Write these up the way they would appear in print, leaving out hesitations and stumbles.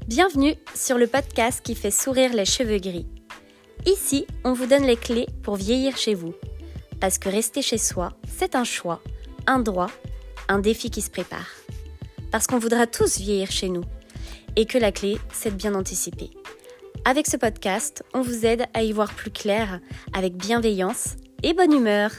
Bienvenue sur le podcast qui fait sourire les cheveux gris. Ici, on vous donne les clés pour vieillir chez vous. Parce que rester chez soi, c'est un choix, un droit, un défi qui se prépare. Parce qu'on voudra tous vieillir chez nous. Et que la clé, c'est de bien anticiper. Avec ce podcast, on vous aide à y voir plus clair, avec bienveillance et bonne humeur.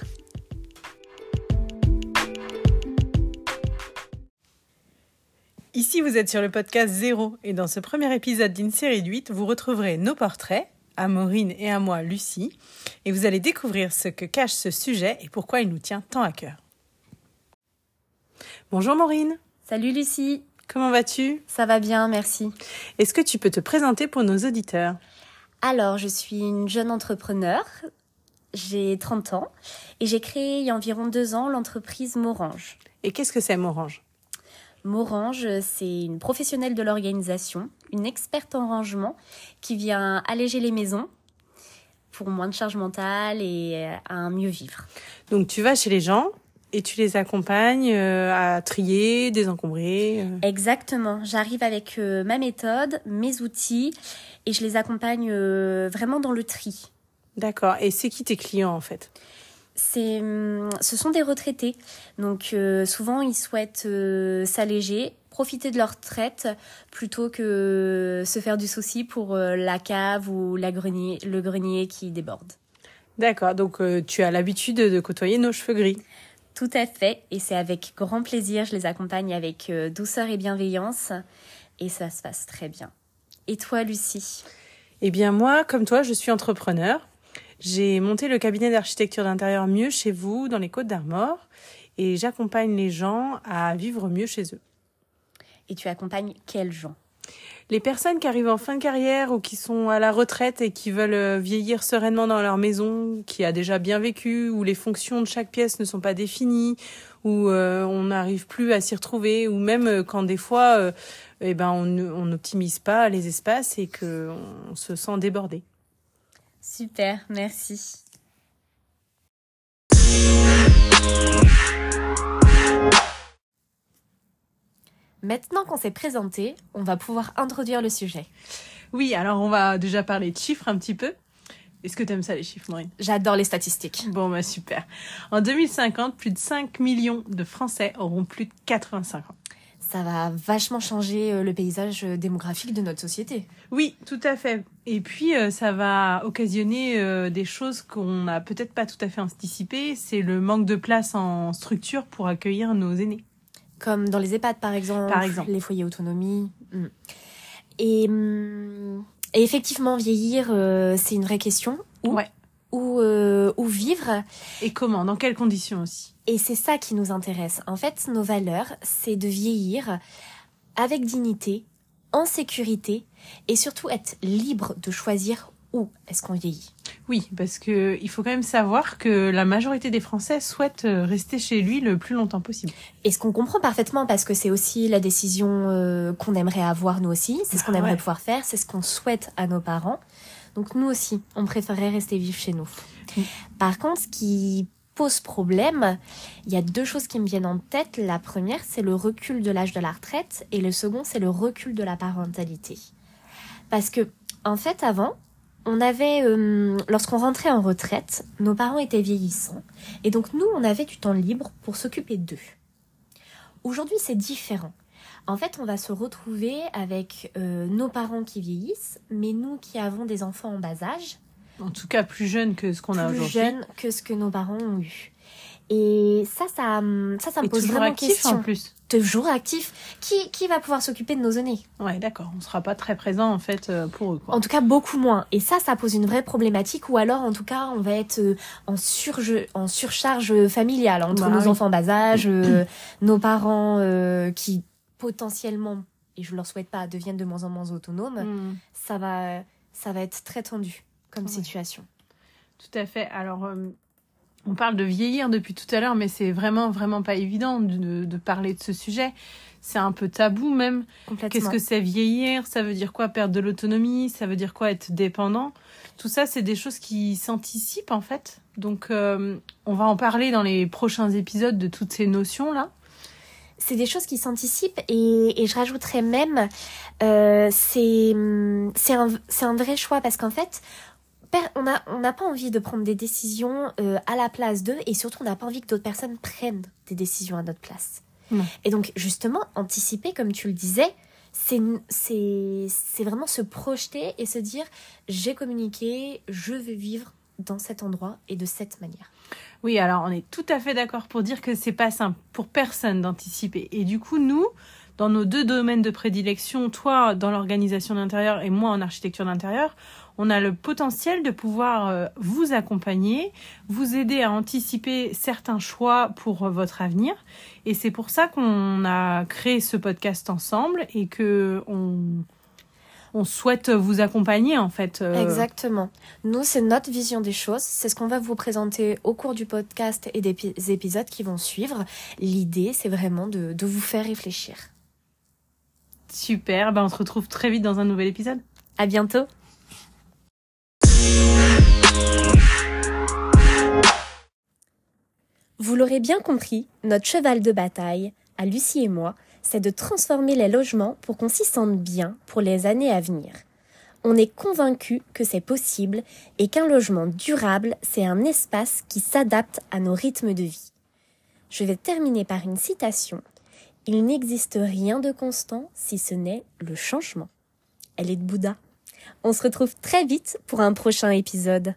Ici, vous êtes sur le podcast Zéro et dans ce premier épisode d'une série de 8, vous retrouverez nos portraits, à Maureen et à moi, Lucie, et vous allez découvrir ce que cache ce sujet et pourquoi il nous tient tant à cœur. Bonjour Maureen. Salut Lucie. Comment vas-tu ? Ça va bien, merci. Est-ce que tu peux te présenter pour nos auditeurs ? Alors, je suis une jeune entrepreneur, j'ai 30 ans et j'ai créé il y a environ 2 ans l'entreprise Morange. Et qu'est-ce que c'est Morange ? Morange, c'est une professionnelle de l'organisation, une experte en rangement qui vient alléger les maisons pour moins de charge mentale et à un mieux vivre. Donc tu vas chez les gens et tu les accompagnes à trier, désencombrer. Exactement, j'arrive avec ma méthode, mes outils et je les accompagne vraiment dans le tri. D'accord, et c'est qui tes clients en fait ? Ce sont des retraités, donc souvent ils souhaitent s'alléger, profiter de leur retraite plutôt que se faire du souci pour la cave ou le grenier qui déborde. D'accord, donc tu as l'habitude de côtoyer nos cheveux gris. Tout à fait, et c'est avec grand plaisir, je les accompagne avec douceur et bienveillance, et ça se passe très bien. Et toi, Lucie ? Eh bien moi, comme toi, je suis entrepreneur. J'ai monté le cabinet d'architecture d'intérieur Mieux chez vous, dans les Côtes-d'Armor, et j'accompagne les gens à vivre mieux chez eux. Et tu accompagnes quels gens ? Les personnes qui arrivent en fin de carrière ou qui sont à la retraite et qui veulent vieillir sereinement dans leur maison, qui a déjà bien vécu, où les fonctions de chaque pièce ne sont pas définies, où on n'arrive plus à s'y retrouver, ou même quand des fois on n'optimise pas les espaces et qu'on se sent débordé. Super, merci. Maintenant qu'on s'est présenté, on va pouvoir introduire le sujet. Oui, alors on va déjà parler de chiffres un petit peu. Est-ce que tu aimes ça les chiffres, Maureen ? J'adore les statistiques. Bon, super. En 2050, plus de 5 millions de Français auront plus de 85 ans. Ça va vachement changer le paysage démographique de notre société. Oui, tout à fait. Et puis, ça va occasionner des choses qu'on n'a peut-être pas tout à fait anticipées. C'est le manque de place en structure pour accueillir nos aînés. Comme dans les EHPAD, par exemple. Les foyers autonomie. Et effectivement, vieillir, c'est une vraie question. Où vivre. Et comment ? Dans quelles conditions aussi ? Et c'est ça qui nous intéresse. En fait, nos valeurs, c'est de vieillir avec dignité, en sécurité et surtout être libre de choisir où est-ce qu'on vieillit. Oui, parce qu'il faut quand même savoir que la majorité des Français souhaitent rester chez lui le plus longtemps possible. Et ce qu'on comprend parfaitement parce que c'est aussi la décision qu'on aimerait avoir nous aussi, c'est ce qu'on aimerait pouvoir faire, c'est ce qu'on souhaite à nos parents. Donc nous aussi, on préférerait rester vivre chez nous. Par contre, ce qui pose problème, il y a 2 choses qui me viennent en tête. La première, c'est le recul de l'âge de la retraite et le second, c'est le recul de la parentalité. Parce que, en fait, avant, on avait, lorsqu'on rentrait en retraite, nos parents étaient vieillissants et donc nous, on avait du temps libre pour s'occuper d'eux. Aujourd'hui, c'est différent. En fait, on va se retrouver avec nos parents qui vieillissent, mais nous qui avons des enfants en bas âge. En tout cas, plus jeunes que ce qu'on a aujourd'hui. Plus jeunes que ce que nos parents ont eu. Et ça me pose vraiment question. En plus. Toujours actif. Qui va pouvoir s'occuper de nos aînés ? Ouais, d'accord. On ne sera pas très présent, en fait, pour eux, quoi. En tout cas, beaucoup moins. Et ça pose une vraie problématique. Ou alors, en tout cas, on va être en surcharge familiale entre nos enfants en bas âge, nos parents qui potentiellement, et je ne leur souhaite pas, deviennent de moins en moins autonomes. Ça va être très tendu comme situation. Tout à fait. Alors, on parle de vieillir depuis tout à l'heure, mais c'est vraiment, vraiment pas évident de parler de ce sujet. C'est un peu tabou même. Complètement. Qu'est-ce que c'est vieillir ? Ça veut dire quoi perdre de l'autonomie ? Ça veut dire quoi être dépendant ? Tout ça, c'est des choses qui s'anticipent en fait. Donc, on va en parler dans les prochains épisodes de toutes ces notions-là. c'est des choses qui s'anticipent et je rajouterais même, c'est un vrai choix parce qu'en fait, on n'a pas envie de prendre des décisions à la place d'eux et surtout on n'a pas envie que d'autres personnes prennent des décisions à notre place. Non. Et donc justement, anticiper, comme tu le disais, c'est vraiment se projeter et se dire j'ai communiqué, je veux vivre dans cet endroit et de cette manière. Oui, alors on est tout à fait d'accord pour dire que c'est pas simple pour personne d'anticiper. Et du coup, nous, dans nos 2 domaines de prédilection, toi dans l'organisation d'intérieur et moi en architecture d'intérieur, on a le potentiel de pouvoir vous accompagner, vous aider à anticiper certains choix pour votre avenir. Et c'est pour ça qu'on a créé ce podcast ensemble et que on souhaite vous accompagner en fait. Exactement. Nous, c'est notre vision des choses. C'est ce qu'on va vous présenter au cours du podcast et des épisodes qui vont suivre. L'idée, c'est vraiment de vous faire réfléchir. Super, on se retrouve très vite dans un nouvel épisode. À bientôt. Vous l'aurez bien compris, notre cheval de bataille, à Lucie et moi, c'est de transformer les logements pour qu'on s'y sente bien pour les années à venir. On est convaincus que c'est possible et qu'un logement durable, c'est un espace qui s'adapte à nos rythmes de vie. Je vais terminer par une citation. « Il n'existe rien de constant si ce n'est le changement. » Elle est de Bouddha. On se retrouve très vite pour un prochain épisode.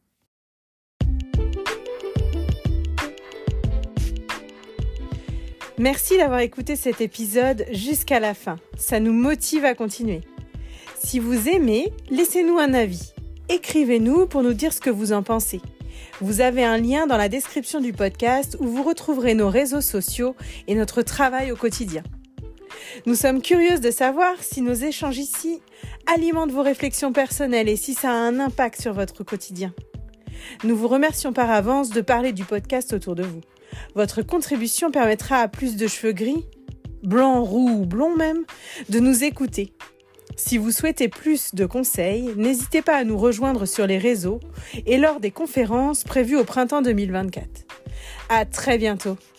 Merci d'avoir écouté cet épisode jusqu'à la fin. Ça nous motive à continuer. Si vous aimez, laissez-nous un avis. Écrivez-nous pour nous dire ce que vous en pensez. Vous avez un lien dans la description du podcast où vous retrouverez nos réseaux sociaux et notre travail au quotidien. Nous sommes curieuses de savoir si nos échanges ici alimentent vos réflexions personnelles et si ça a un impact sur votre quotidien. Nous vous remercions par avance de parler du podcast autour de vous. Votre contribution permettra à plus de cheveux gris, blancs, roux ou blonds même, de nous écouter. Si vous souhaitez plus de conseils, n'hésitez pas à nous rejoindre sur les réseaux et lors des conférences prévues au printemps 2024. À très bientôt!